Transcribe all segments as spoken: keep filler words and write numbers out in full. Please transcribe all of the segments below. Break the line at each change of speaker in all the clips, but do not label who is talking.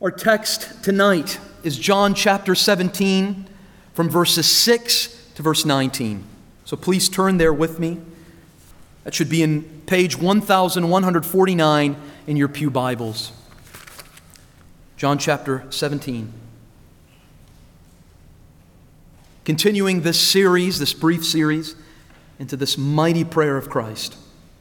Our text tonight is John chapter seventeen, from verses six to verse nineteen. So please turn there with me. That should be in page one thousand one hundred forty-nine in your pew Bibles. John chapter seventeen. Continuing this series, this brief series, into this mighty prayer of Christ.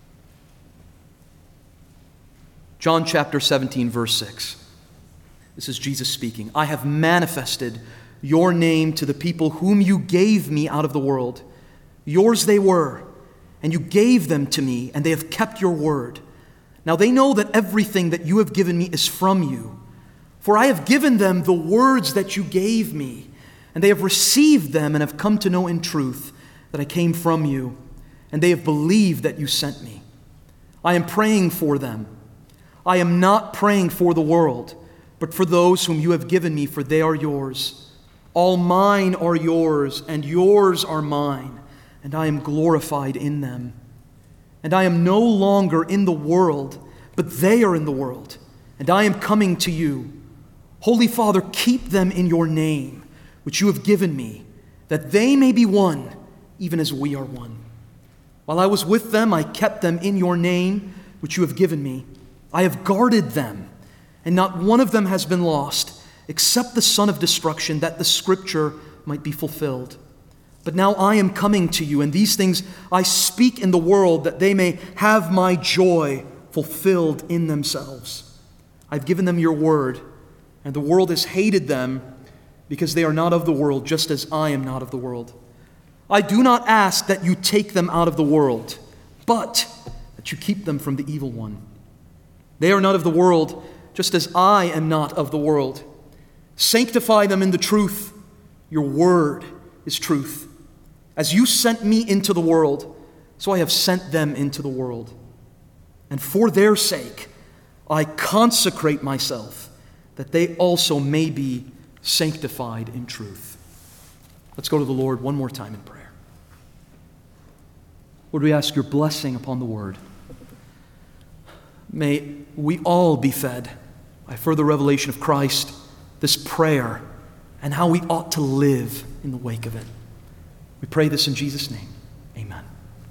John chapter seventeen, verse six. This is Jesus speaking. I have manifested your name to the people whom you gave me out of the world. Yours they were, and you gave them to me, and they have kept your word. Now they know that everything that you have given me is from you. For I have given them the words that you gave me, and they have received them and have come to know in truth that I came from you, and they have believed that you sent me. I am praying for them. I am not praying for the world, but for those whom you have given me, for they are yours. All mine are yours, and yours are mine, and I am glorified in them. And I am no longer in the world, but they are in the world, and I am coming to you. Holy Father, keep them in your name, which you have given me, that they may be one, even as we are one. While I was with them, I kept them in your name, which you have given me. I have guarded them, and not one of them has been lost, except the son of destruction, that the scripture might be fulfilled. But now I am coming to you, and these things I speak in the world, that they may have my joy fulfilled in themselves. I've given them your word, and the world has hated them, because they are not of the world, just as I am not of the world. I do not ask that you take them out of the world, but that you keep them from the evil one. They are not of the world, just as I am not of the world. Sanctify them in the truth. Your word is truth. As you sent me into the world, so I have sent them into the world. And for their sake, I consecrate myself, that they also may be sanctified in truth. Let's go to the Lord one more time in prayer. Lord, we ask your blessing upon the word. May we all be fed by further revelation of Christ, this prayer, and how we ought to live in the wake of it. We pray this in Jesus' name. Amen.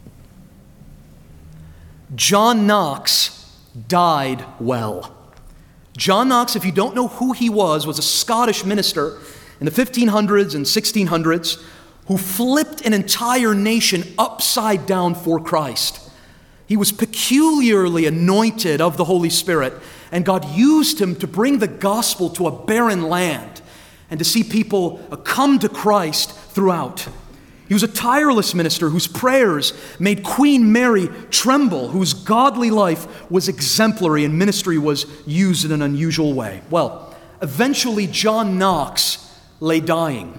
John Knox died well. John Knox, if you don't know who he was, was a Scottish minister in the fifteen hundreds and sixteen hundreds who flipped an entire nation upside down for Christ. He was peculiarly anointed of the Holy Spirit, and God used him to bring the gospel to a barren land and to see people come to Christ throughout. He was a tireless minister whose prayers made Queen Mary tremble, whose godly life was exemplary and ministry was used in an unusual way. Well, eventually John Knox lay dying.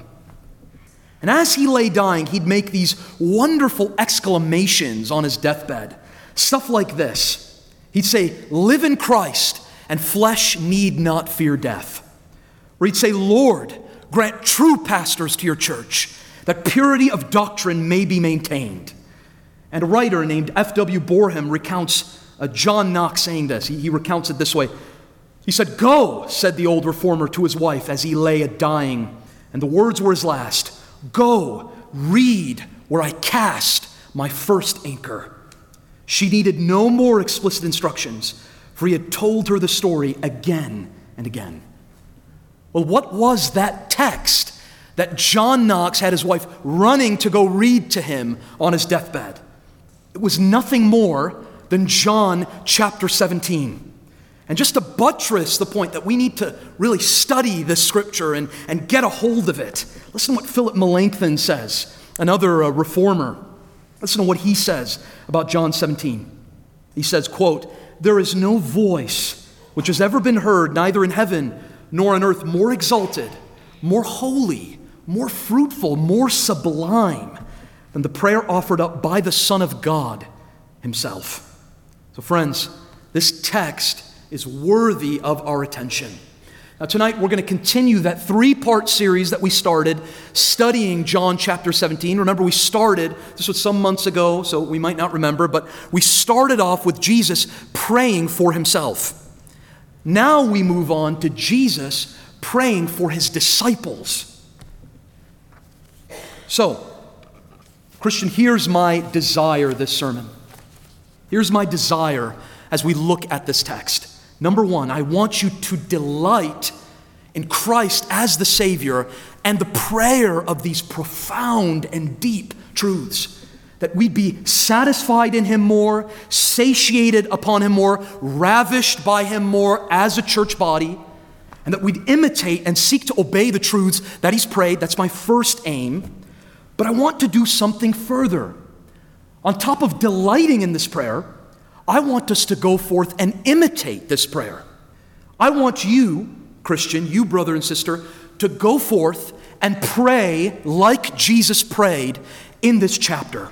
And as he lay dying, he'd make these wonderful exclamations on his deathbed. Stuff like this. He'd say, live in Christ, and flesh need not fear death. Or he'd say, Lord, grant true pastors to your church, that purity of doctrine may be maintained. And a writer named F W Boreham recounts uh, John Knox saying this. He, he recounts it this way. He said, go, said the old reformer to his wife as he lay a-dying. And the words were his last. Go, read where I cast my first anchor. She needed no more explicit instructions, for he had told her the story again and again. Well, what was that text that John Knox had his wife running to go read to him on his deathbed? It was nothing more than John chapter seventeen. And just to buttress the point that we need to really study this scripture and, and get a hold of it, listen to what Philip Melanchthon says, another uh, reformer. Listen to what he says about John seventeen. He says, quote, there is no voice which has ever been heard, neither in heaven nor on earth, more exalted, more holy, more fruitful, more sublime than the prayer offered up by the Son of God himself. So friends, this text is worthy of our attention. Now tonight we're going to continue that three-part series that we started studying John chapter seventeen. Remember, we started, this was some months ago, so we might not remember, but we started off with Jesus praying for himself. Now we move on to Jesus praying for his disciples. So, Christian, here's my desire this sermon. Here's my desire as we look at this text. Number one, I want you to delight in Christ as the Savior and the prayer of these profound and deep truths. That we'd be satisfied in him more, satiated upon him more, ravished by him more as a church body, and that we'd imitate and seek to obey the truths that he's prayed. That's my first aim. But I want to do something further. On top of delighting in this prayer, I want us to go forth and imitate this prayer. I want you, Christian, you brother and sister, to go forth and pray like Jesus prayed in this chapter.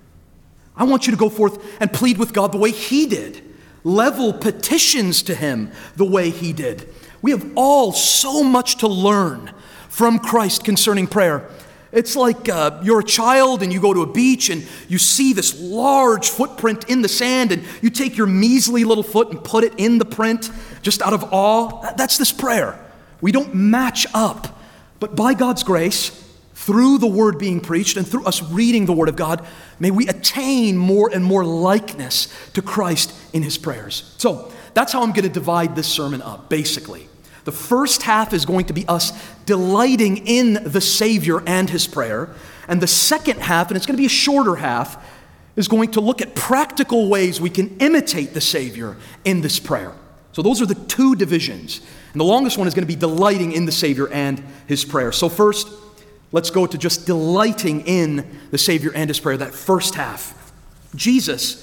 I want you to go forth and plead with God the way he did. Level petitions to him the way he did. We have all so much to learn from Christ concerning prayer. It's like uh, you're a child and you go to a beach and you see this large footprint in the sand and you take your measly little foot and put it in the print just out of awe. That's this prayer. We don't match up. But by God's grace, through the word being preached and through us reading the word of God, may we attain more and more likeness to Christ in his prayers. So that's how I'm going to divide this sermon up, basically. The first half is going to be us delighting in the Savior and his prayer. And the second half, and it's going to be a shorter half, is going to look at practical ways we can imitate the Savior in this prayer. So those are the two divisions. And the longest one is going to be delighting in the Savior and his prayer. So first, let's go to just delighting in the Savior and his prayer, that first half. Jesus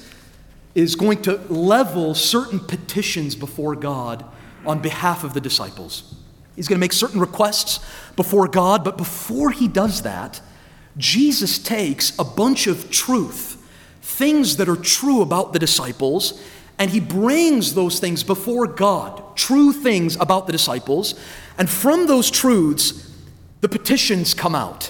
is going to level certain petitions before God on behalf of the disciples. He's going to make certain requests before God, but before he does that, Jesus takes a bunch of truth, things that are true about the disciples, and he brings those things before God, true things about the disciples, and from those truths, the petitions come out.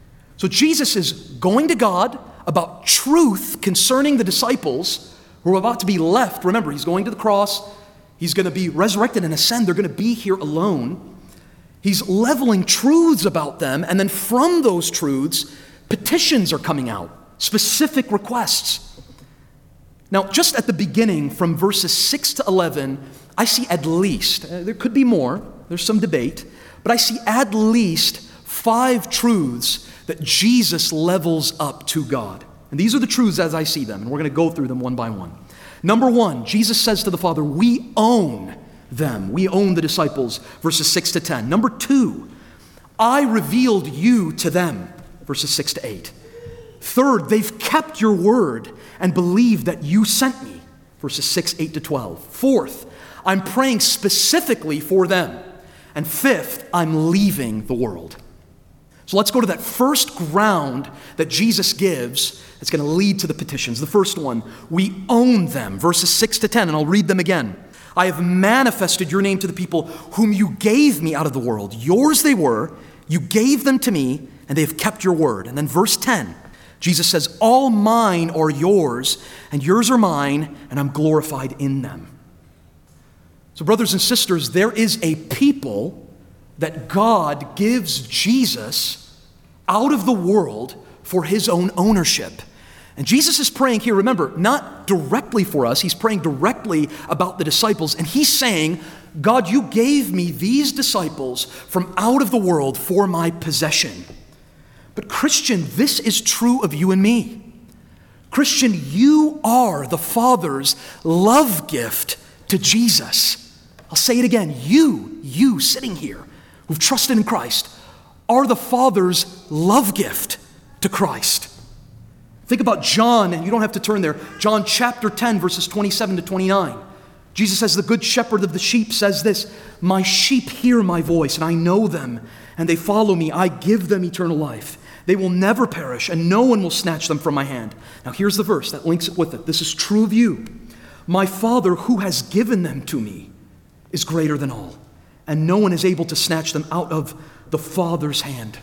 So Jesus is going to God about truth concerning the disciples who are about to be left. Remember, he's going to the cross. He's going to be resurrected and ascend. They're going to be here alone. He's leveling truths about them, and then from those truths, petitions are coming out, specific requests. Now, just at the beginning, from verses six to eleven, I see at least, uh, there could be more, there's some debate, but I see at least five truths that Jesus levels up to God. And these are the truths as I see them, and we're going to go through them one by one. Number one, Jesus says to the Father, we own them. We own the disciples, verses six to ten. Number two, I revealed you to them, verses six to eight. Third, they've kept your word and believed that you sent me, verses six, eight to twelve. Fourth, I'm praying specifically for them. And fifth, I'm leaving the world. So let's go to that first ground that Jesus gives that's going to lead to the petitions. The first one, we own them, verses six to ten, and I'll read them again. I have manifested your name to the people whom you gave me out of the world. Yours they were, you gave them to me, and they have kept your word. And then verse ten, Jesus says, all mine are yours, and yours are mine, and I'm glorified in them. So brothers and sisters, there is a people that God gives Jesus out of the world for his own ownership. And Jesus is praying here, remember, not directly for us. He's praying directly about the disciples. And he's saying, God, you gave me these disciples from out of the world for my possession. But Christian, this is true of you and me. Christian, you are the Father's love gift to Jesus. I'll say it again. You, you sitting here, who've trusted in Christ, are the Father's love gift to Christ. Think about John, and you don't have to turn there. John chapter ten, verses twenty-seven to twenty-nine. Jesus says, the good shepherd of the sheep says this, my sheep hear my voice, and I know them, and they follow me. I give them eternal life. They will never perish, and no one will snatch them from my hand. Now here's the verse that links it with it. This is true of you. My Father who has given them to me is greater than all, and no one is able to snatch them out of the Father's hand.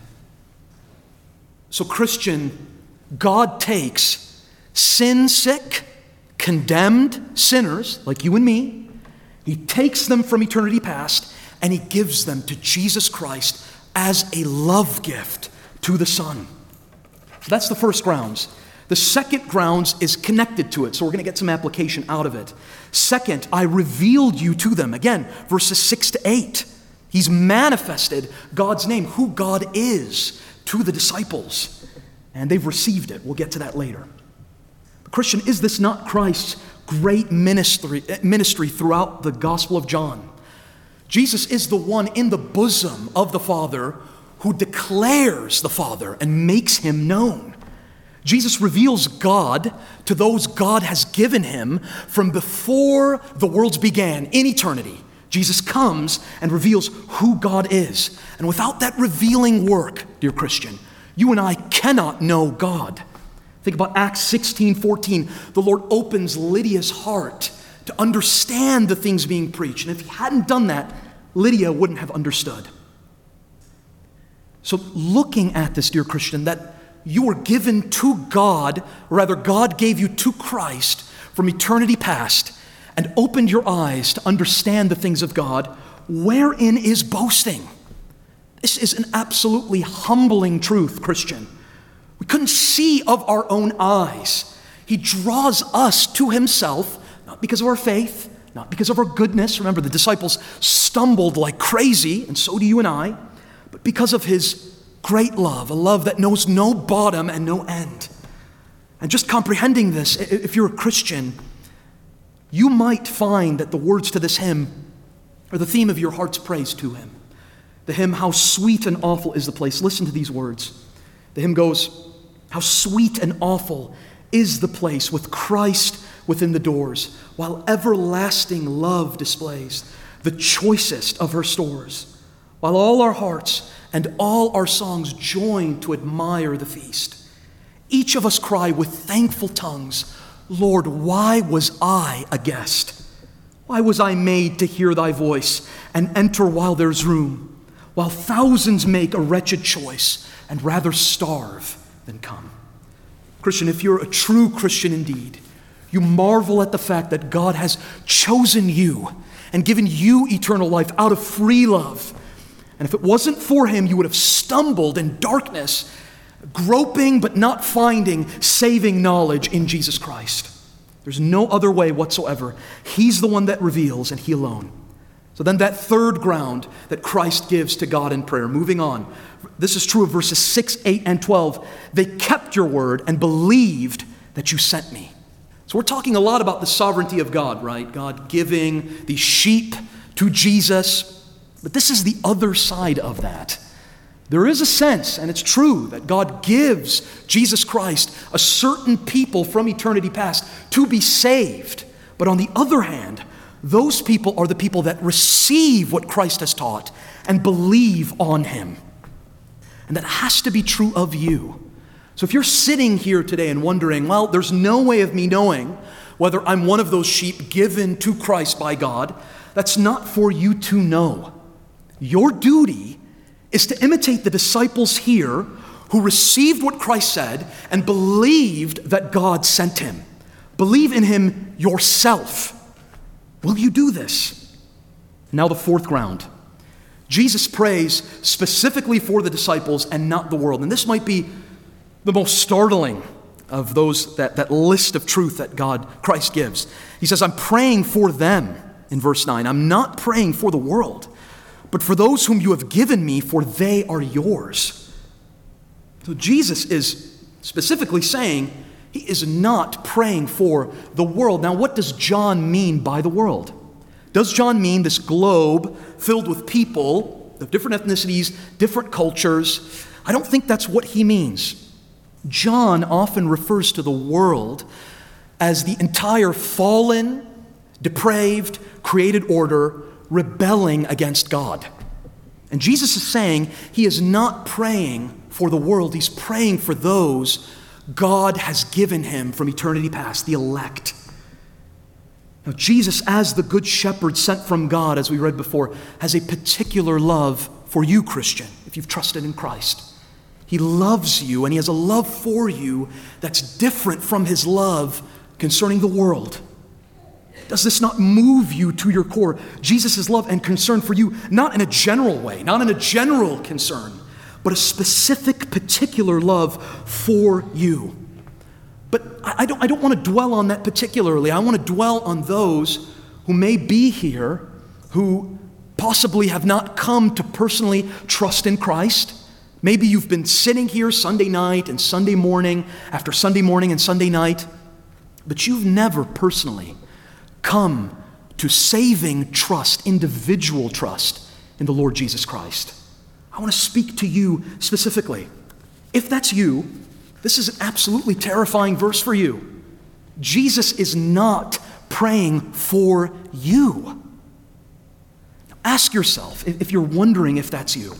So Christian, God takes sin-sick, condemned sinners like you and me, He takes them from eternity past and he gives them to Jesus Christ as a love gift to the Son. So that's the first grounds. The second grounds is connected to it, so we're going to get some application out of it. Second, I revealed you to them. Again, verses six to eight. He's manifested God's name, who God is, to the disciples. And they've received it. We'll get to that later. But Christian, is this not Christ's great ministry, ministry throughout the Gospel of John? Jesus is the one in the bosom of the Father who declares the Father and makes him known. Jesus reveals God to those God has given him from before the worlds began in eternity. Jesus comes and reveals who God is. And without that revealing work, dear Christian, you and I cannot know God. Think about Acts sixteen fourteen. The Lord opens Lydia's heart to understand the things being preached. And if he hadn't done that, Lydia wouldn't have understood. So looking at this, dear Christian, that you were given to God, or rather God gave you to Christ from eternity past and opened your eyes to understand the things of God, wherein is boasting? This is an absolutely humbling truth, Christian. We couldn't see of our own eyes. He draws us to himself, not because of our faith, not because of our goodness. Remember, the disciples stumbled like crazy, and so do you and I, but because of his great love, a love that knows no bottom and no end. And just comprehending this, if you're a Christian, you might find that the words to this hymn are the theme of your heart's praise to him. The hymn, "How Sweet and Awful is the Place." Listen to these words. The hymn goes, "How sweet and awful is the place with Christ within the doors, while everlasting love displays the choicest of her stores, while all our hearts and all our songs join to admire the feast. Each of us cry with thankful tongues, Lord, why was I a guest? Why was I made to hear thy voice and enter while there's room, while thousands make a wretched choice and rather starve than come?" Christian, if you're a true Christian indeed, you marvel at the fact that God has chosen you and given you eternal life out of free love. And if it wasn't for him, you would have stumbled in darkness, groping but not finding saving knowledge in Jesus Christ. There's no other way whatsoever. He's the one that reveals, and he alone. So then that third ground that Christ gives to God in prayer. Moving on. This is true of verses six, eight, and twelve. They kept your word and believed that you sent me. So we're talking a lot about the sovereignty of God, right? God giving these sheep to Jesus. But this is the other side of that. There is a sense, and it's true, that God gives Jesus Christ a certain people from eternity past to be saved. But on the other hand, those people are the people that receive what Christ has taught and believe on him. And that has to be true of you. So if you're sitting here today and wondering, well, there's no way of me knowing whether I'm one of those sheep given to Christ by God, that's not for you to know. Your duty is to imitate the disciples here who received what Christ said and believed that God sent him. Believe in him yourself. Will you do this? Now the fourth ground. Jesus prays specifically for the disciples and not the world. And this might be the most startling of those, that, that list of truth that God, Christ gives. He says, I'm praying for them in verse nine. I'm not praying for the world, but for those whom you have given me, for they are yours. So Jesus is specifically saying he is not praying for the world. Now, what does John mean by the world? Does John mean this globe filled with people of different ethnicities, different cultures? I don't think that's what he means. John often refers to the world as the entire fallen, depraved, created order rebelling against God. And Jesus is saying he is not praying for the world. He's praying for those God has given him from eternity past, the elect. Now, Jesus, as the good shepherd sent from God, as we read before, has a particular love for you, Christian, if you've trusted in Christ. He loves you, and he has a love for you that's different from his love concerning the world. Does this not move you to your core? Jesus' love and concern for you, not in a general way, not in a general concern, but a specific, particular love for you. But I don't, I don't want to dwell on that particularly. I want to dwell on those who may be here who possibly have not come to personally trust in Christ. Maybe you've been sitting here Sunday night and Sunday morning after Sunday morning and Sunday night, but you've never personally come to saving trust, individual trust in the Lord Jesus Christ. I want to speak to you specifically. If that's you, this is an absolutely terrifying verse for you. Jesus is not praying for you. Now ask yourself, if you're wondering if that's you,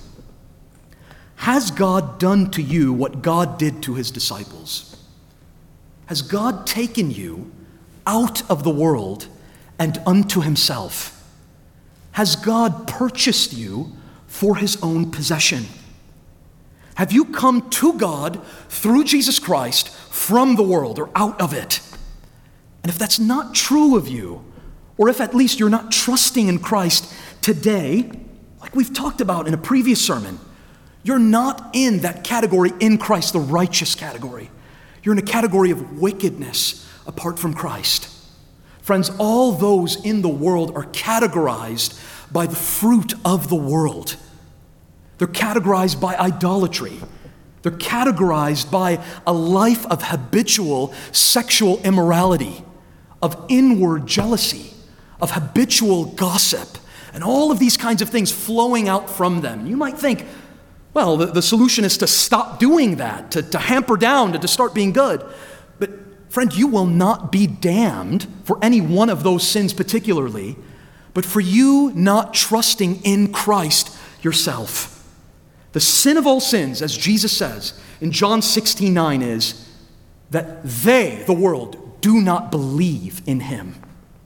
has God done to you what God did to his disciples? Has God taken you out of the world and unto himself? Has God purchased you for his own possession? Have you come to God through Jesus Christ from the world or out of it? And if that's not true of you, or if at least you're not trusting in Christ today, like we've talked about in a previous sermon, you're not in that category in Christ, the righteous category. You're in a category of wickedness apart from Christ. Friends, all those in the world are categorized by the fruit of the world. They're categorized by idolatry. They're categorized by a life of habitual sexual immorality, of inward jealousy, of habitual gossip, and all of these kinds of things flowing out from them. You might think, well, the, the solution is to stop doing that, to, to hamper down, to, to start being good. But friend, you will not be damned for any one of those sins particularly, but for you not trusting in Christ yourself. The sin of all sins, as Jesus says in John sixteen nine, is that they, the world, do not believe in him.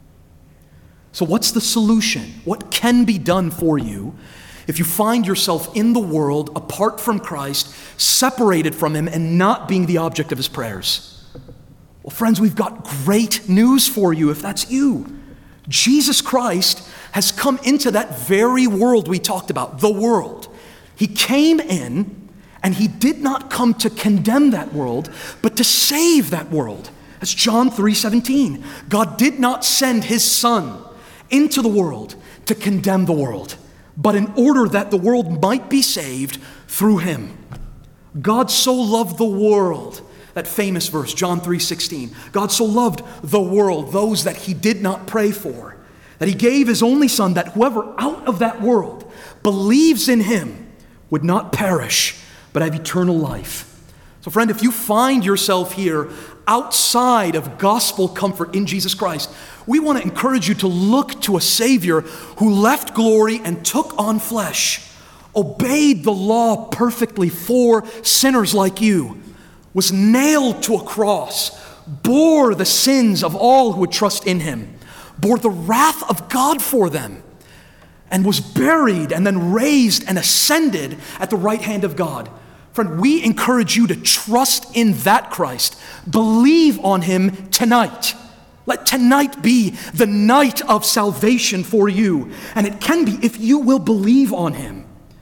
So what's the solution? What can be done for you if you find yourself in the world, apart from Christ, separated from him, and not being the object of his prayers? Well, friends, we've got great news for you if that's you. Jesus Christ has come into that very world we talked about, the world. He came in, and he did not come to condemn that world, but to save that world. That's John three seventeen. God did not send his Son into the world to condemn the world, but in order that the world might be saved through him. God so loved the world, that famous verse, John three sixteen. God so loved the world, those that he did not pray for, that he gave his only Son, that whoever out of that world believes in him would not perish, but have eternal life. So friend, if you find yourself here outside of gospel comfort in Jesus Christ, we want to encourage you to look to a Savior who left glory and took on flesh, obeyed the law perfectly for sinners like you, was nailed to a cross, bore the sins of all who would trust in him, bore the wrath of God for them, and was buried and then raised and ascended at the right hand of God. Friend, we encourage you to trust in that Christ. Believe on him tonight. Let tonight be the night of salvation for you. And it can be if you will believe on him.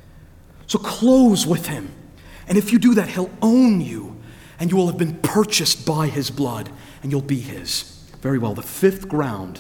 So close with him. And if you do that, he'll own you. And you will have been purchased by his blood. And you'll be his. Very well, the fifth ground.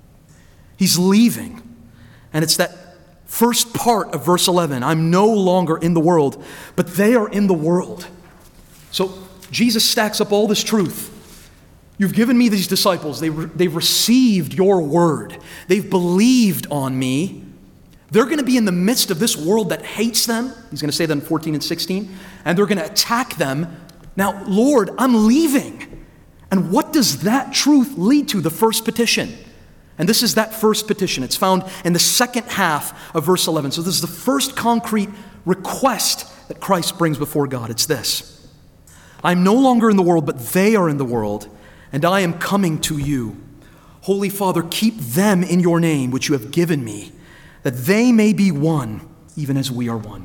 He's leaving. And it's that first part of verse eleven. I'm no longer in the world, but they are in the world. So Jesus stacks up all this truth. You've given me these disciples. They re- they've received your word. They've believed on me. They're going to be in the midst of this world that hates them. He's going to say that in fourteen and sixteen. And they're going to attack them. Now, Lord, I'm leaving. And what does that truth lead to? The first petition. And this is that first petition. It's found in the second half of verse eleven. So this is the first concrete request that Christ brings before God. It's this. I'm no longer in the world, but they are in the world, and I am coming to you. Holy Father, keep them in your name, which you have given me, that they may be one, even as we are one.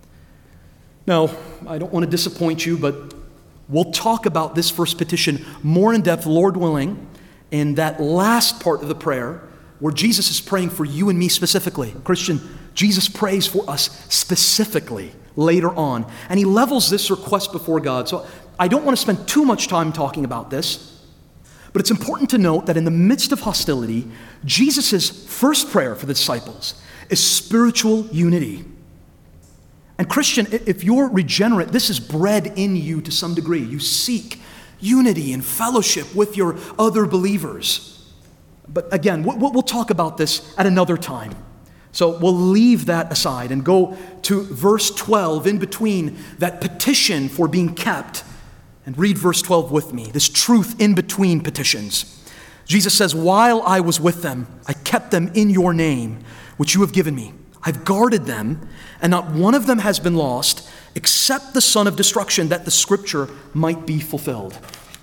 Now, I don't want to disappoint you, but we'll talk about this first petition more in depth, Lord willing, in that last part of the prayer where Jesus is praying for you and me specifically. Christian, Jesus prays for us specifically later on, and he levels this request before God. So I don't want to spend too much time talking about this, but it's important to note that in the midst of hostility, Jesus' first prayer for the disciples is spiritual unity. And Christian, if you're regenerate, this is bred in you to some degree. You seek unity and fellowship with your other believers. But again, we'll talk about this at another time. So we'll leave that aside and go to verse twelve in between that petition for being kept. And read verse twelve with me, this truth in between petitions. Jesus says, while I was with them, I kept them in your name, which you have given me. I've guarded them, and not one of them has been lost, except the son of destruction, that the scripture might be fulfilled.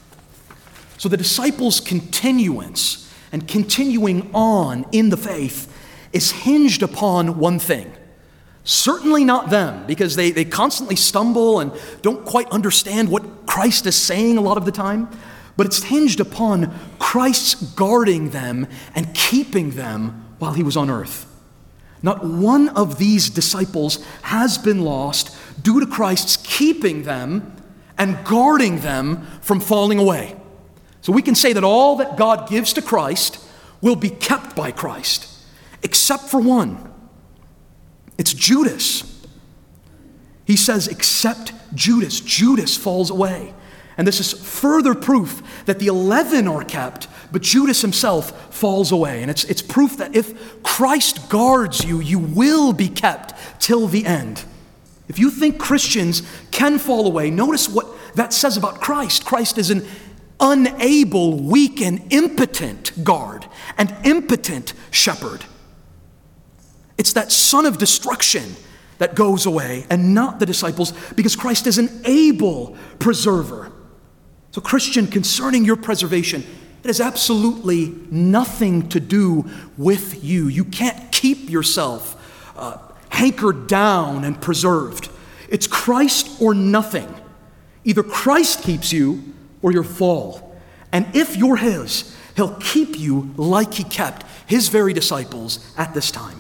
So the disciples' continuance and continuing on in the faith is hinged upon one thing. Certainly not them, because they, they constantly stumble and don't quite understand what Christ is saying a lot of the time, but it's hinged upon Christ's guarding them and keeping them while he was on earth. Not one of these disciples has been lost due to Christ's keeping them and guarding them from falling away. So we can say that all that God gives to Christ will be kept by Christ, except for one. It's Judas. He says, except Judas. Judas falls away. And this is further proof that the eleven are kept, but Judas himself falls away. And it's, it's proof that if Christ guards you, you will be kept till the end. If you think Christians can fall away, notice what that says about Christ. Christ is an unable, weak, and impotent guard, and impotent shepherd. It's that son of destruction that goes away, and not the disciples, because Christ is an able preserver. So Christian, concerning your preservation, it has absolutely nothing to do with you. You can't keep yourself uh, hankered down and preserved. It's Christ or nothing. Either Christ keeps you or you'll fall. And if you're his, he'll keep you like he kept his very disciples at this time.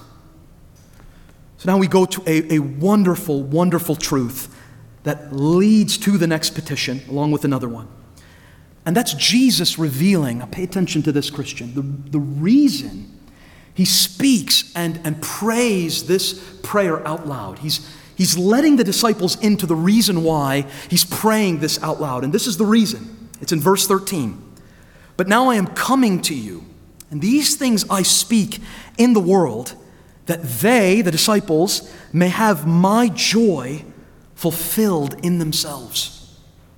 So now we go to a, a wonderful, wonderful truth that leads to the next petition, along with another one. And that's Jesus revealing, now pay attention to this, Christian, the, the reason he speaks and, and prays this prayer out loud. He's, he's letting the disciples into the reason why he's praying this out loud. And this is the reason. It's in verse thirteen. But now I am coming to you, and these things I speak in the world, that they, the disciples, may have my joy fulfilled in themselves.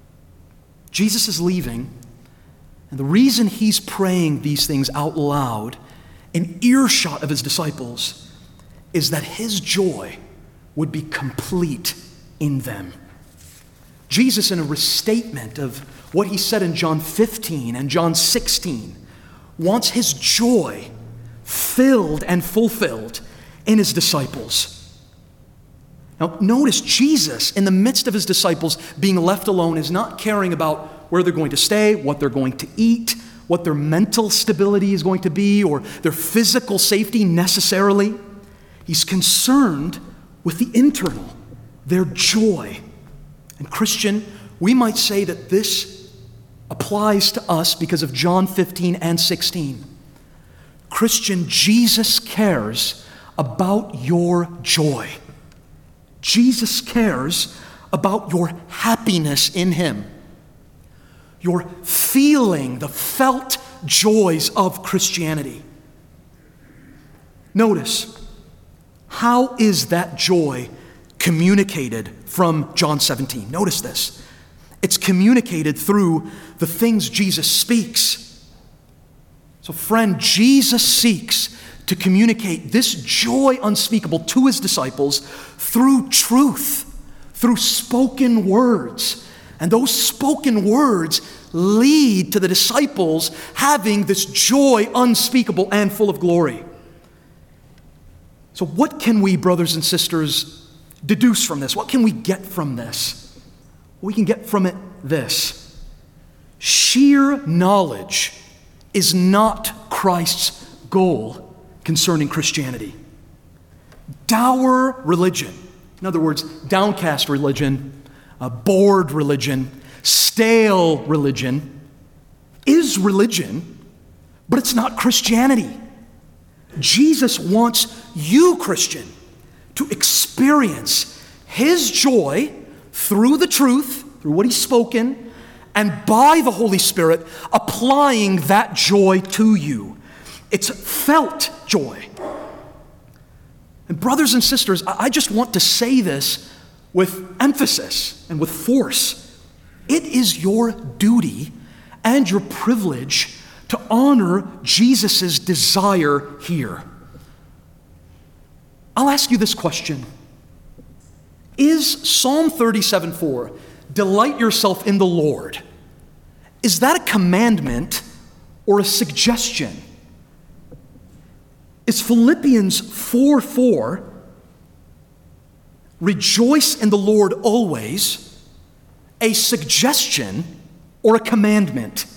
Jesus is leaving, and the reason he's praying these things out loud in earshot of his disciples is that his joy would be complete in them. Jesus, in a restatement of what he said in John fifteen and John sixteen, wants his joy filled and fulfilled in his disciples. Now, notice Jesus, in the midst of his disciples being left alone, is not caring about where they're going to stay, what they're going to eat, what their mental stability is going to be, or their physical safety necessarily. He's concerned with the internal, their joy. And Christian, we might say that this applies to us because of John fifteen and sixteen. Christian, Jesus cares about your joy. Jesus cares about your happiness in him. You're feeling the felt joys of Christianity. Notice, how is that joy communicated from John seventeen? Notice this. It's communicated through the things Jesus speaks. So friend, Jesus seeks to communicate this joy unspeakable to his disciples through truth, through spoken words. And those spoken words lead to the disciples having this joy unspeakable and full of glory. So what can we, brothers and sisters, deduce from this? What can we get from this? We can get from it this. Sheer knowledge is not Christ's goal concerning Christianity. Dour religion, in other words, downcast religion, uh, bored religion, stale religion, is religion, but it's not Christianity. Jesus wants you, Christian, to experience his joy through the truth, through what he's spoken, and by the Holy Spirit applying that joy to you. It's felt joy. And brothers and sisters, I just want to say this with emphasis and with force. It is your duty and your privilege to honor Jesus' desire here. I'll ask you this question. Is Psalm thirty-seven four, delight yourself in the Lord, is that a commandment or a suggestion? Is Philippians four four, rejoice in the Lord always, a suggestion or a commandment?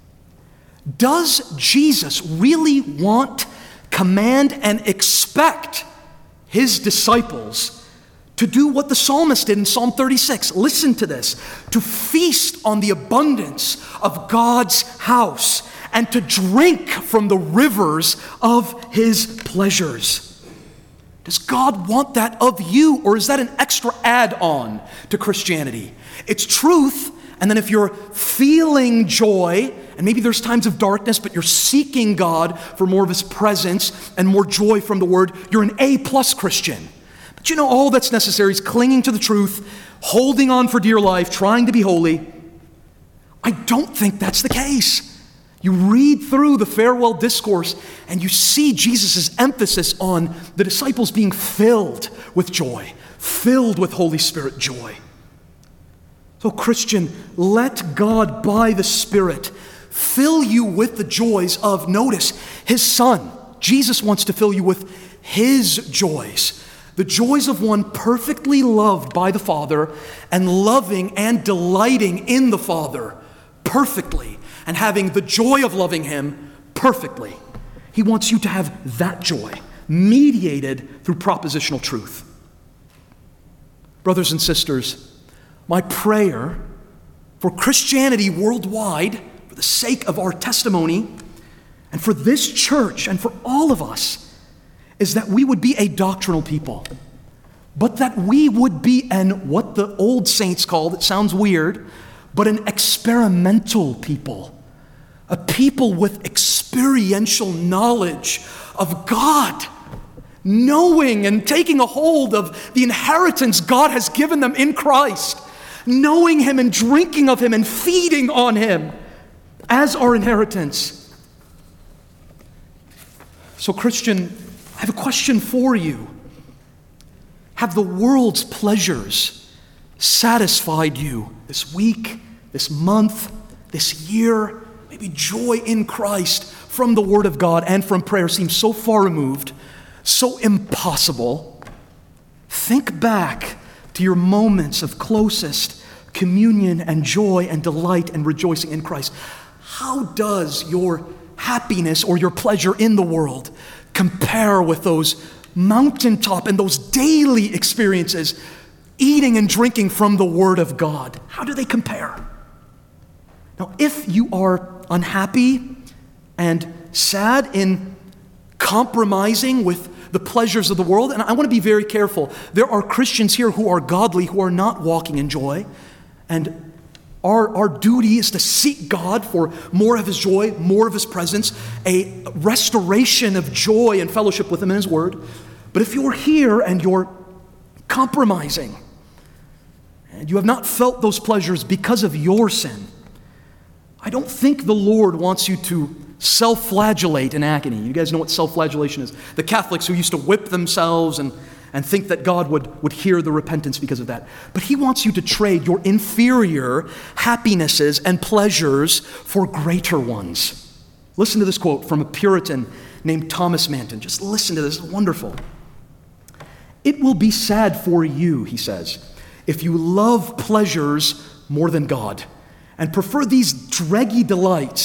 Does Jesus really want, command, and expect his disciples to do what the psalmist did in Psalm thirty-six? Listen to this. To feast on the abundance of God's house and to drink from the rivers of his pleasures. Does God want that of you, or is that an extra add-on to Christianity? It's truth, and then if you're feeling joy, and maybe there's times of darkness, but you're seeking God for more of his presence and more joy from the word, you're an A-plus Christian. But you know, all that's necessary is clinging to the truth, holding on for dear life, trying to be holy. I don't think that's the case. You read through the farewell discourse and you see Jesus' emphasis on the disciples being filled with joy, filled with Holy Spirit joy. So Christian, let God by the Spirit fill you with the joys of, notice, his Son. Jesus wants to fill you with his joys. The joys of one perfectly loved by the Father and loving and delighting in the Father perfectly and having the joy of loving him perfectly. He wants you to have that joy mediated through propositional truth. Brothers and sisters, my prayer for Christianity worldwide, for the sake of our testimony, and for this church and for all of us, is that we would be a doctrinal people, but that we would be an, what the old saints called, it sounds weird, but an experimental people. A people with experiential knowledge of God, knowing and taking a hold of the inheritance God has given them in Christ, knowing him and drinking of him and feeding on him as our inheritance. So, Christian, I have a question for you. Have the world's pleasures satisfied you this week, this month, this year? Maybe joy in Christ from the Word of God and from prayer seems so far removed, so impossible. Think back to your moments of closest communion and joy and delight and rejoicing in Christ. How does your happiness or your pleasure in the world compare with those mountaintop and those daily experiences, eating and drinking from the Word of God? How do they compare? Now, if you are unhappy and sad in compromising with the pleasures of the world, and I want to be very careful, there are Christians here who are godly, who are not walking in joy, and our, our duty is to seek God for more of his joy, more of his presence, a restoration of joy and fellowship with him in his word. But if you're here and you're compromising, and you have not felt those pleasures because of your sin, I don't think the Lord wants you to self-flagellate in agony. You guys know what self-flagellation is. The Catholics who used to whip themselves and, and think that God would, would hear the repentance because of that. But he wants you to trade your inferior happinesses and pleasures for greater ones. Listen to this quote from a Puritan named Thomas Manton. Just listen to this. It's wonderful. It will be sad for you, he says, if you love pleasures more than God and prefer these draggy delights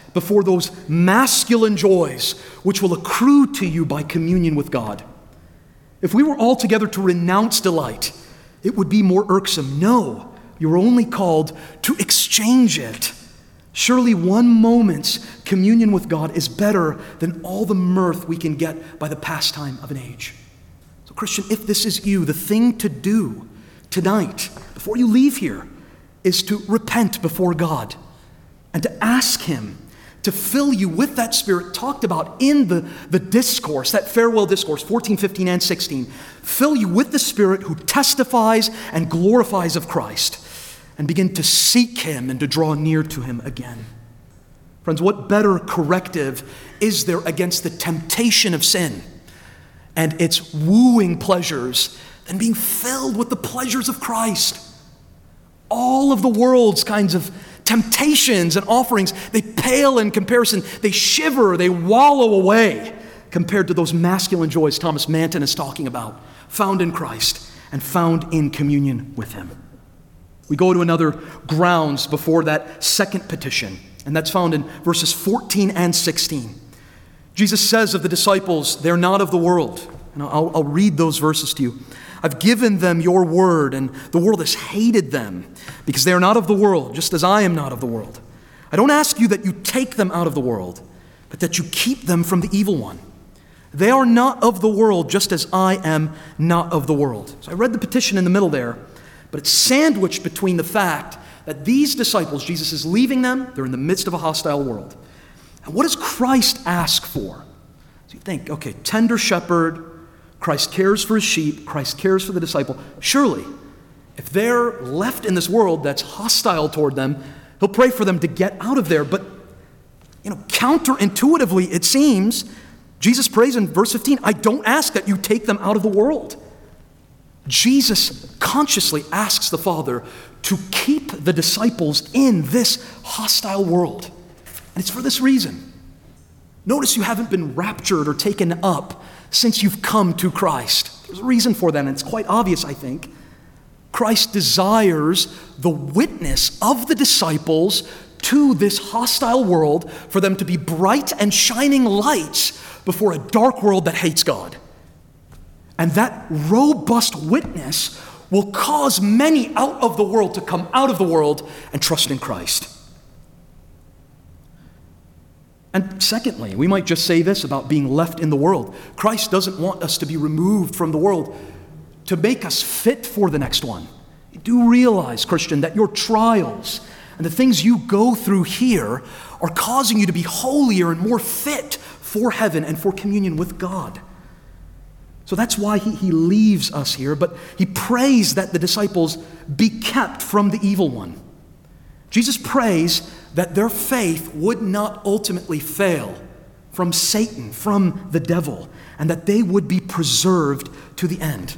before those masculine joys which will accrue to you by communion with God. If we were all together to renounce delight, it would be more irksome. No, you're only called to exchange it. Surely one moment's communion with God is better than all the mirth we can get by the pastime of an age. So, Christian, if this is you, the thing to do tonight, before you leave here, is to repent before God and to ask Him to fill you with that Spirit talked about in the, the discourse, that farewell discourse, fourteen, fifteen, and sixteen. Fill you with the Spirit who testifies and glorifies of Christ, and begin to seek Him and to draw near to Him again. Friends, what better corrective is there against the temptation of sin and its wooing pleasures than being filled with the pleasures of Christ? All of the world's kinds of temptations and offerings, they pale in comparison. They shiver, they wallow away compared to those masculine joys Thomas Manton is talking about, found in Christ and found in communion with Him. We go to another grounds before that second petition, and that's found in verses fourteen and sixteen. Jesus says of the disciples, they're not of the world. And I'll, I'll read those verses to you. I've given them your word, and the world has hated them because they are not of the world, just as I am not of the world. I don't ask you that you take them out of the world, but that you keep them from the evil one. They are not of the world, just as I am not of the world. So I read the petition in the middle there, but it's sandwiched between the fact that these disciples, Jesus is leaving them, they're in the midst of a hostile world. And what does Christ ask for? So you think, okay, tender shepherd, Christ cares for his sheep, Christ cares for the disciple. Surely, if they're left in this world that's hostile toward them, he'll pray for them to get out of there. But, you know, counterintuitively, it seems, Jesus prays in verse fifteen, I don't ask that you take them out of the world. Jesus consciously asks the Father to keep the disciples in this hostile world. And it's for this reason. Notice you haven't been raptured or taken up since you've come to Christ. There's a reason for that, and it's quite obvious, I think. Christ desires the witness of the disciples to this hostile world for them to be bright and shining lights before a dark world that hates God. And that robust witness will cause many out of the world to come out of the world and trust in Christ. And secondly, we might just say this about being left in the world. Christ doesn't want us to be removed from the world to make us fit for the next one. You do realize, Christian, that your trials and the things you go through here are causing you to be holier and more fit for heaven and for communion with God. So that's why he, he leaves us here, but he prays that the disciples be kept from the evil one. Jesus prays that their faith would not ultimately fail from Satan, from the devil, and that they would be preserved to the end.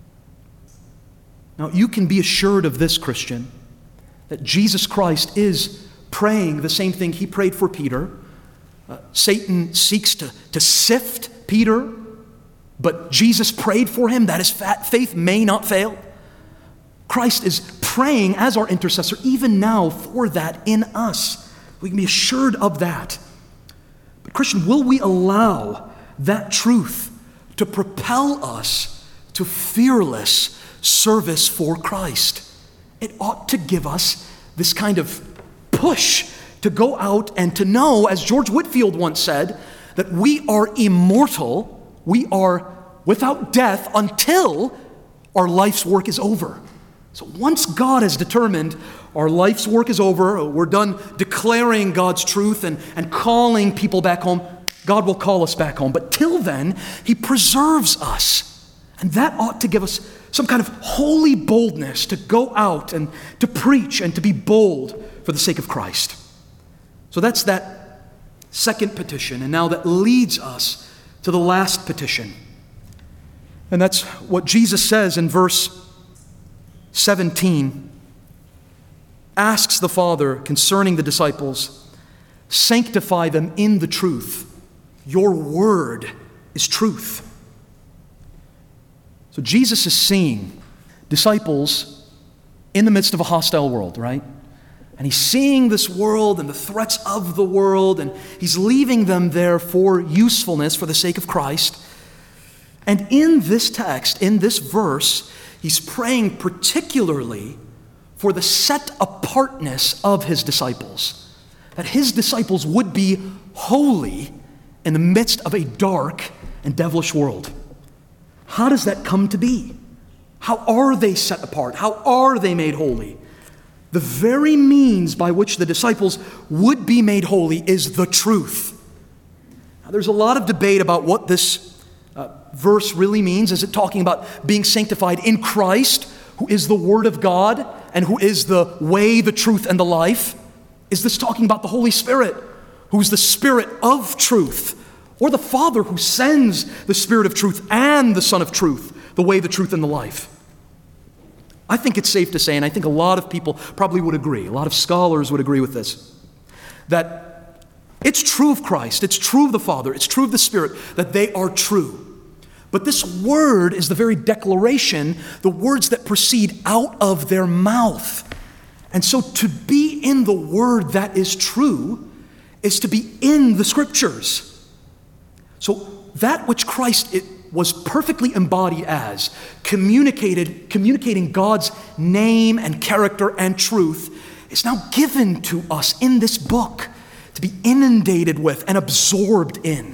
Now, you can be assured of this, Christian, that Jesus Christ is praying the same thing he prayed for Peter. Uh, Satan seeks to, to sift Peter, but Jesus prayed for him that his faith may not fail. Christ is praying as our intercessor even now for that in us. We can be assured of that. But Christian, will we allow that truth to propel us to fearless service for Christ? It ought to give us this kind of push to go out and to know, as George Whitefield once said, that we are immortal, we are without death until our life's work is over. So once God has determined our life's work is over, we're done declaring God's truth and, and calling people back home, God will call us back home. But till then, he preserves us. And that ought to give us some kind of holy boldness to go out and to preach and to be bold for the sake of Christ. So that's that second petition. And now that leads us to the last petition. And that's what Jesus says in verse seventeen. Asks the Father concerning the disciples, sanctify them in the truth. Your word is truth. So Jesus is seeing disciples in the midst of a hostile world, right? And he's seeing this world and the threats of the world, and he's leaving them there for usefulness, for the sake of Christ. And in this text, in this verse, he's praying particularly for the set-apartness of his disciples, that his disciples would be holy in the midst of a dark and devilish world. How does that come to be? How are they set apart? How are they made holy? The very means by which the disciples would be made holy is the truth. Now, there's a lot of debate about what this uh, verse really means. Is it talking about being sanctified in Christ, who is the Word of God and who is the way, the truth, and the life? Is this talking about the Holy Spirit, who is the Spirit of truth, or the Father who sends the Spirit of truth and the Son of truth, the way, the truth, and the life? I think it's safe to say, and I think a lot of people probably would agree, a lot of scholars would agree with this, that it's true of Christ, it's true of the Father, it's true of the Spirit, that they are true. But this word is the very declaration, the words that proceed out of their mouth. And so to be in the word that is true is to be in the Scriptures. So that which Christ it was perfectly embodied as, communicated, communicating God's name and character and truth, is now given to us in this book to be inundated with and absorbed in.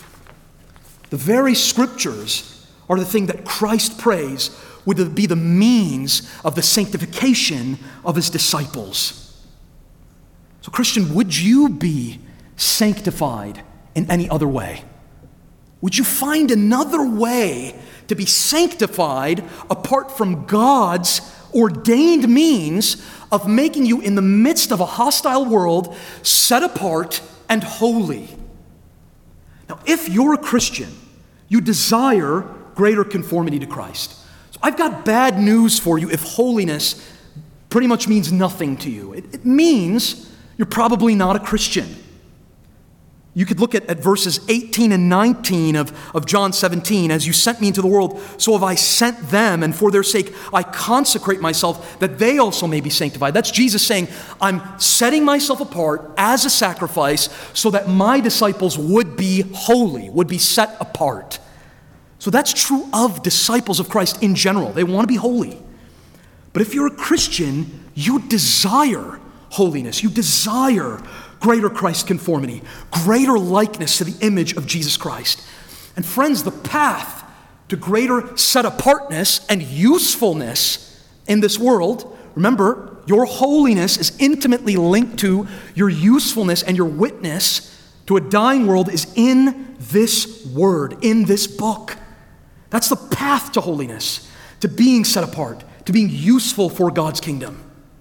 The very Scriptures are the thing that Christ prays would be the means of the sanctification of his disciples. So, Christian, would you be sanctified in any other way? Would you find another way to be sanctified apart from God's ordained means of making you, in the midst of a hostile world, set apart and holy? Now, if you're a Christian, you desire greater conformity to Christ. So I've got bad news for you if holiness pretty much means nothing to you. It, it means you're probably not a Christian. You could look at, at verses eighteen and nineteen of, of John seventeen. As you sent me into the world, so have I sent them, and for their sake I consecrate myself, that they also may be sanctified. That's Jesus saying, I'm setting myself apart as a sacrifice so that my disciples would be holy, would be set apart. So that's true of disciples of Christ in general. They want to be holy. But if you're a Christian, you desire holiness. You desire greater Christ conformity, greater likeness to the image of Jesus Christ. And friends, the path to greater set-apartness and usefulness in this world, remember, your holiness is intimately linked to your usefulness and your witness to a dying world is in this word, in this book. That's the path to holiness, to being set apart, to being useful for God's kingdom.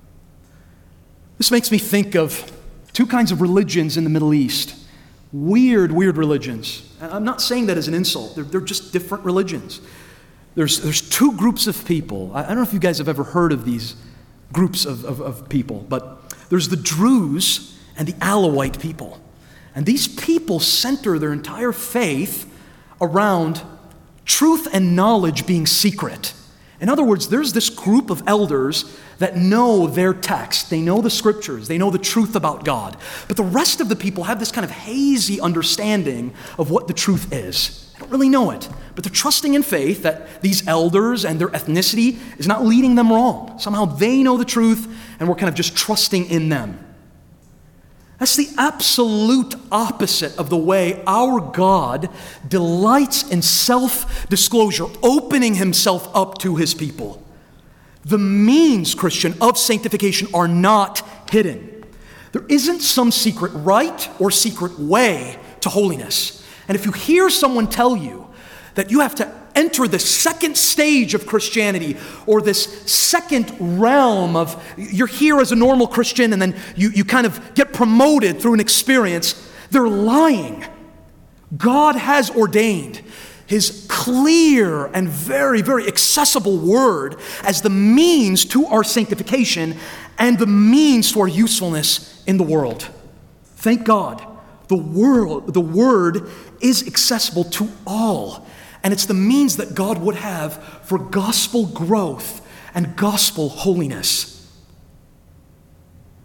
This makes me think of two kinds of religions in the Middle East. Weird, weird religions. I'm not saying that as an insult. They're, they're just different religions. There's, there's two groups of people. I, I don't know if you guys have ever heard of these groups of, of, of people, but there's the Druze and the Alawite people. And these people center their entire faith around truth and knowledge being secret. In other words, there's this group of elders that know their text. They know the Scriptures. They know the truth about God. But the rest of the people have this kind of hazy understanding of what the truth is. They don't really know it. But they're trusting in faith that these elders and their ethnicity is not leading them wrong. Somehow they know the truth, and we're kind of just trusting in them. That's the absolute opposite of the way our God delights in self-disclosure, opening himself up to his people. The means, Christian, of sanctification are not hidden. There isn't some secret right or secret way to holiness. And if you hear someone tell you that you have to enter the second stage of Christianity, or this second realm of, you're here as a normal Christian and then you, you kind of get promoted through an experience, they're lying. God has ordained his clear and very, very accessible word as the means to our sanctification and the means to our usefulness in the world. Thank God, the world, the word is accessible to all. And it's the means that God would have for gospel growth and gospel holiness.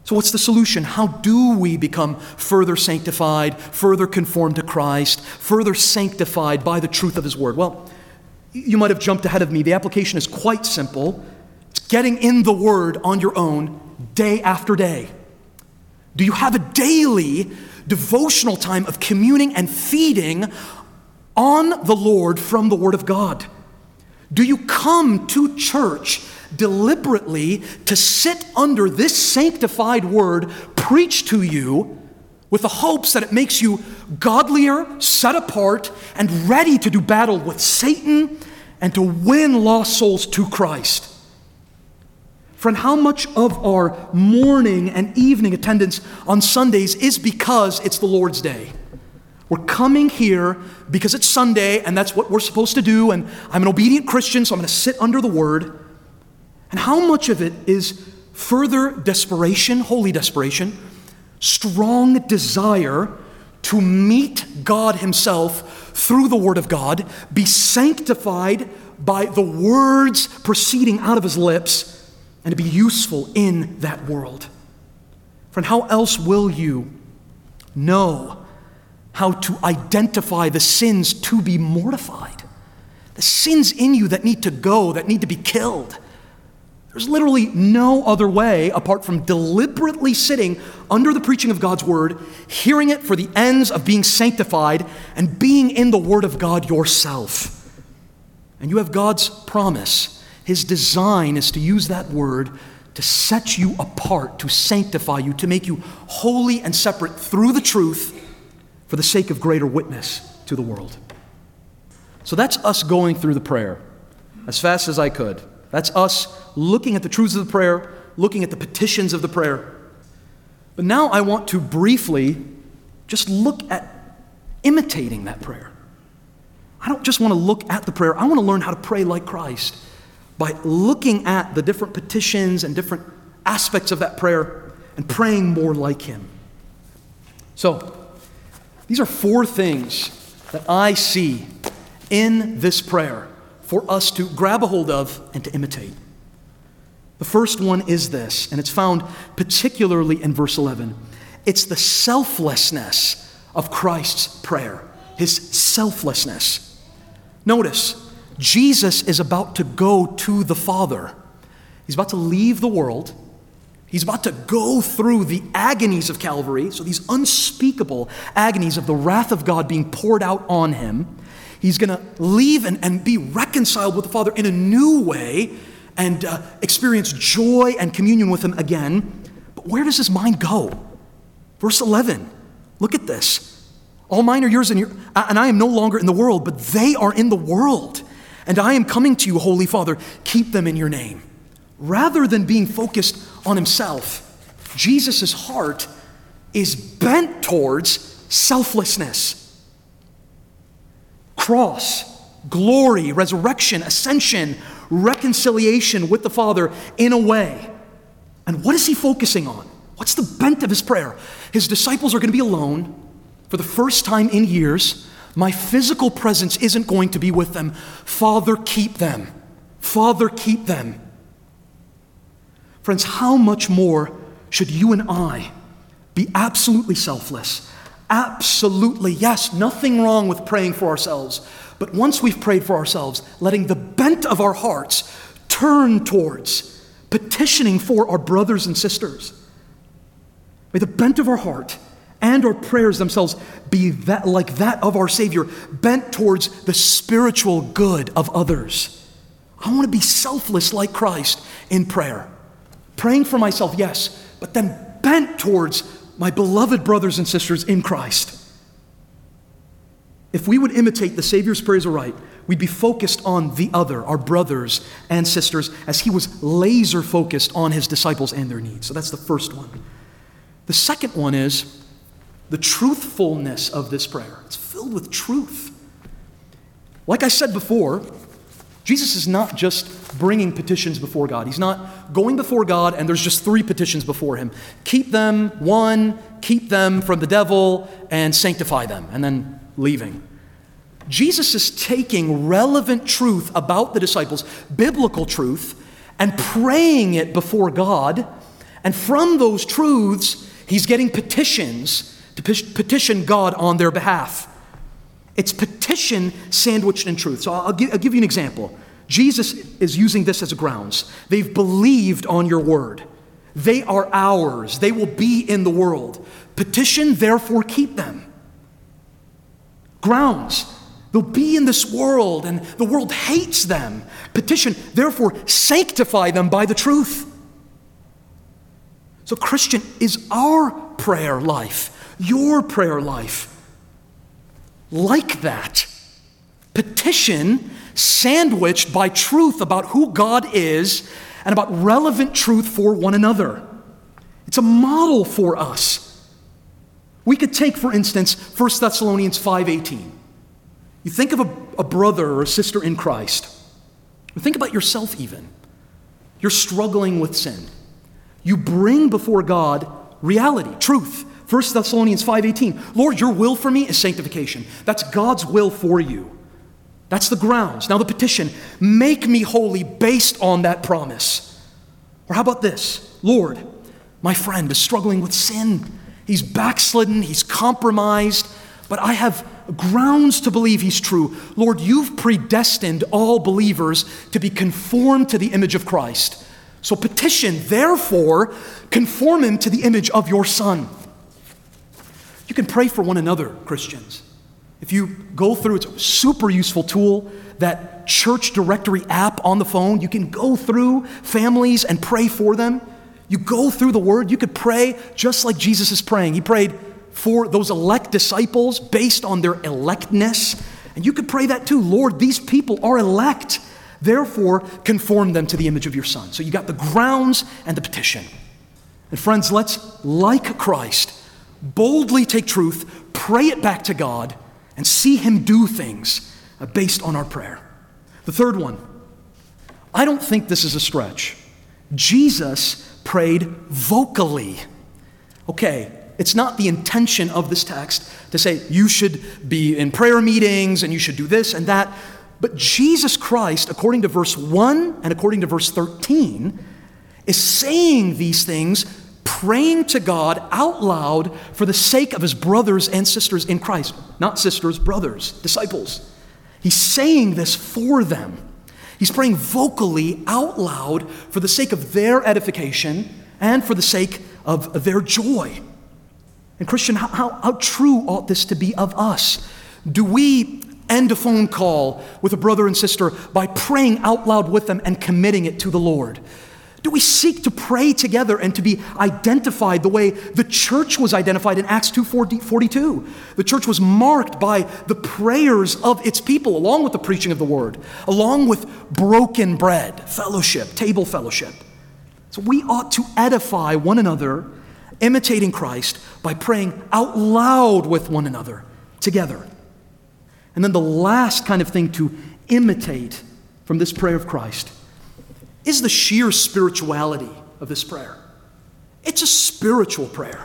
So what's the solution? How do we become further sanctified, further conformed to Christ, further sanctified by the truth of his word? Well, you might have jumped ahead of me. The application is quite simple. It's getting in the word on your own day after day. Do you have a daily devotional time of communing and feeding on the Lord from the word of God? Do you come to church deliberately to sit under this sanctified word preached to you with the hopes that it makes you godlier, set apart, and ready to do battle with Satan and to win lost souls to Christ? Friend, how much of our morning and evening attendance on Sundays is because it's the Lord's Day? We're coming here because it's Sunday and that's what we're supposed to do, and I'm an obedient Christian, so I'm going to sit under the word. And how much of it is further desperation, holy desperation, strong desire to meet God himself through the word of God, be sanctified by the words proceeding out of his lips, and to be useful in that world? Friend, how else will you know how to identify the sins to be mortified? The sins in you that need to go, that need to be killed. There's literally no other way apart from deliberately sitting under the preaching of God's word, hearing it for the ends of being sanctified, and being in the word of God yourself. And you have God's promise. His design is to use that word to set you apart, to sanctify you, to make you holy and separate through the truth for the sake of greater witness to the world. So that's us going through the prayer as fast as I could. That's us looking at the truths of the prayer, looking at the petitions of the prayer. But now I want to briefly just look at imitating that prayer. I don't just want to look at the prayer. I want to learn how to pray like Christ by looking at the different petitions and different aspects of that prayer and praying more like him. So, these are four things that I see in this prayer for us to grab a hold of and to imitate. The first one is this, and it's found particularly in verse eleven. It's the selflessness of Christ's prayer, his selflessness. Notice, Jesus is about to go to the Father. He's about to leave the world. He's about to go through the agonies of Calvary, so these unspeakable agonies of the wrath of God being poured out on him. He's going to leave and, and be reconciled with the Father in a new way and uh, experience joy and communion with him again. But where does his mind go? Verse eleven, look at this. All mine are yours, and, your, and I am no longer in the world, but they are in the world. And I am coming to you, Holy Father, keep them in your name. Rather than being focused on himself, Jesus' heart is bent towards selflessness. Cross, glory, resurrection, ascension, reconciliation with the Father in a way. And what is he focusing on? What's the bent of his prayer? His disciples are going to be alone for the first time in years. My physical presence isn't going to be with them. Father, keep them. Father, keep them. Friends, how much more should you and I be absolutely selfless? Absolutely, yes, nothing wrong with praying for ourselves. But once we've prayed for ourselves, letting the bent of our hearts turn towards petitioning for our brothers and sisters. May the bent of our heart and our prayers themselves be that, like that of our Savior, bent towards the spiritual good of others. I want to be selfless like Christ in prayer. Praying for myself, yes, but then bent towards my beloved brothers and sisters in Christ. If we would imitate the Savior's prayers aright, we'd be focused on the other, our brothers and sisters, as he was laser focused on his disciples and their needs. So that's the first one. The second one is the truthfulness of this prayer. It's filled with truth. Like I said before, Jesus is not just bringing petitions before God. He's not going before God and there's just three petitions before him. Keep them, one, keep them from the devil, and sanctify them, and then leaving. Jesus is taking relevant truth about the disciples, biblical truth, and praying it before God, And from those truths, he's getting petitions to petition God on their behalf. It's petition sandwiched in truth. So I'll give, I'll give you an example. Jesus is using this as a grounds. They've believed on your word. They are ours. They will be in the world. Petition, therefore keep them. Grounds. They'll be in this world and the world hates them. Petition, therefore sanctify them by the truth. So Christian, is our prayer life, your prayer life, like that? Petition sandwiched by truth about who God is and about relevant truth for one another. It's a model for us. We could take, for instance, First Thessalonians five eighteen. You think of a, a brother or a sister in Christ. Or think about yourself even. You're struggling with sin. You bring before God reality, truth. First Thessalonians five eighteen. Lord, your will for me is sanctification. That's God's will for you. That's the grounds. Now the petition, make me holy based on that promise. Or how about this? Lord, my friend is struggling with sin. He's backslidden, he's compromised, but I have grounds to believe he's true. Lord, you've predestined all believers to be conformed to the image of Christ. So petition, therefore, conform him to the image of your Son. You can pray for one another, Christians. If you go through, it's a super useful tool, that church directory app on the phone. You can go through families and pray for them. You go through the Word. You could pray just like Jesus is praying. He prayed for those elect disciples based on their electness. And you could pray that too. Lord, these people are elect. Therefore, conform them to the image of your Son. So you got the grounds and the petition. And friends, let's, like Christ, boldly take truth, pray it back to God, and see him do things based on our prayer. The third one, I don't think this is a stretch. Jesus prayed vocally. Okay, it's not the intention of this text to say you should be in prayer meetings and you should do this and that. But Jesus Christ, according to verse one and according to verse thirteen, is saying these things, praying to God out loud for the sake of his brothers and sisters in Christ. Not sisters, brothers, disciples. He's saying this for them. He's praying vocally out loud for the sake of their edification and for the sake of their joy. And Christian, how, how, how true ought this to be of us? Do we end a phone call with a brother and sister by praying out loud with them and committing it to the Lord? Do we seek to pray together and to be identified the way the church was identified in Acts two forty-two? The church was marked by the prayers of its people, along with the preaching of the word, along with broken bread, fellowship, table fellowship. So we ought to edify one another, imitating Christ, by praying out loud with one another together. And then the last kind of thing to imitate from this prayer of Christ is the sheer spirituality of this prayer. It's a spiritual prayer.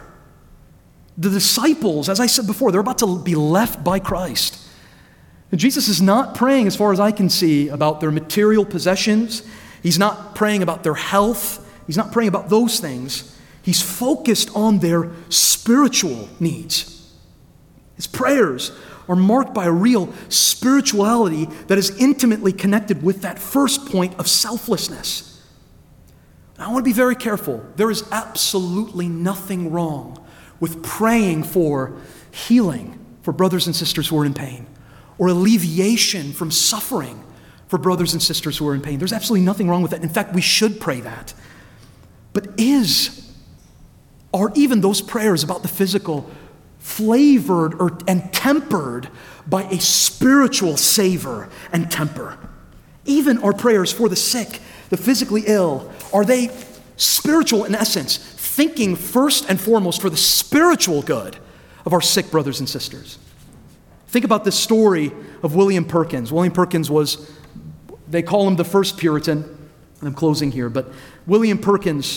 The disciples, as I said before, they're about to be left by Christ. And Jesus is not praying, as far as I can see, about their material possessions. He's not praying about their health. He's not praying about those things. He's focused on their spiritual needs. His prayers are marked by a real spirituality that is intimately connected with that first point of selflessness. Now, I want to be very careful. There is absolutely nothing wrong with praying for healing for brothers and sisters who are in pain, or alleviation from suffering for brothers and sisters who are in pain. There's absolutely nothing wrong with that. In fact, we should pray that. But is, are even those prayers about the physical flavored or, and tempered by a spiritual savor and temper? Even our prayers for the sick, the physically ill, are they spiritual in essence, thinking first and foremost for the spiritual good of our sick brothers and sisters? Think about this story of William Perkins. William Perkins was, they call him the first Puritan, and I'm closing here, but William Perkins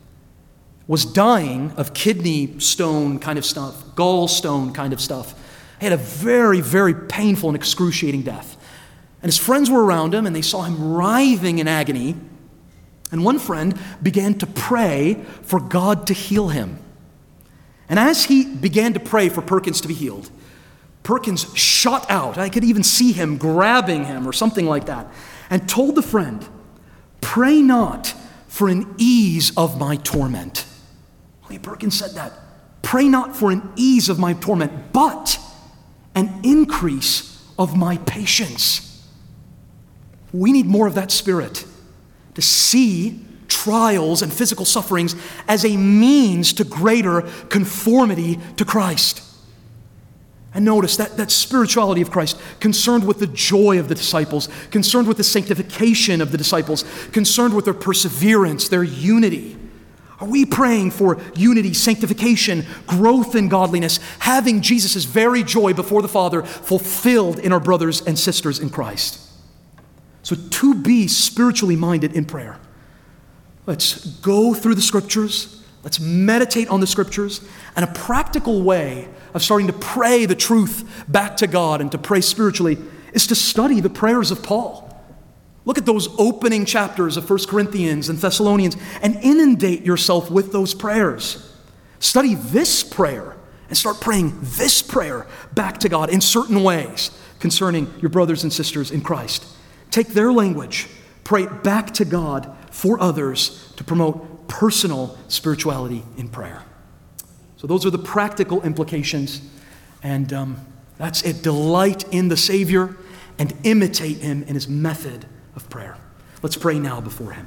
was dying of kidney stone kind of stuff, gallstone kind of stuff. He had a very, very painful and excruciating death. And his friends were around him, and they saw him writhing in agony. And one friend began to pray for God to heal him. And as he began to pray for Perkins to be healed, Perkins shot out. I could even see him grabbing him or something like that, and told the friend, "Pray not for an ease of my torment." Only Perkins said that. "Pray not for an ease of my torment, but an increase of my patience." We need more of that spirit, to see trials and physical sufferings as a means to greater conformity to Christ. And notice that, that spirituality of Christ, concerned with the joy of the disciples, concerned with the sanctification of the disciples, concerned with their perseverance, their unity. Are we praying for unity, sanctification, growth in godliness, having Jesus' very joy before the Father fulfilled in our brothers and sisters in Christ? So to be spiritually minded in prayer, let's go through the Scriptures. Let's meditate on the Scriptures, and a practical way of starting to pray the truth back to God and to pray spiritually is to study the prayers of Paul. Look at those opening chapters of First Corinthians and Thessalonians and inundate yourself with those prayers. Study this prayer and start praying this prayer back to God in certain ways concerning your brothers and sisters in Christ. Take their language, pray back to God for others to promote personal spirituality in prayer. So those are the practical implications, and um, that's it. Delight in the Savior and imitate Him in His method of prayer. Let's pray now before Him.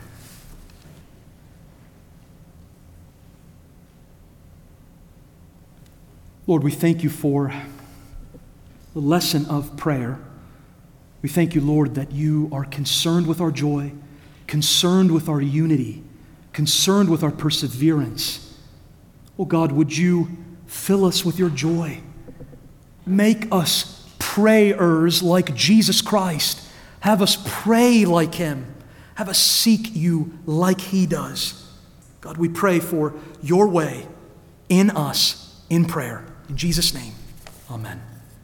Lord, we thank You for the lesson of prayer. We thank You, Lord, that You are concerned with our joy, concerned with our unity, concerned with our perseverance. Oh God, would You fill us with Your joy? Make us prayers like Jesus Christ. Have us pray like Him. Have us seek You like He does. God, we pray for Your way in us in prayer. In Jesus' name, amen.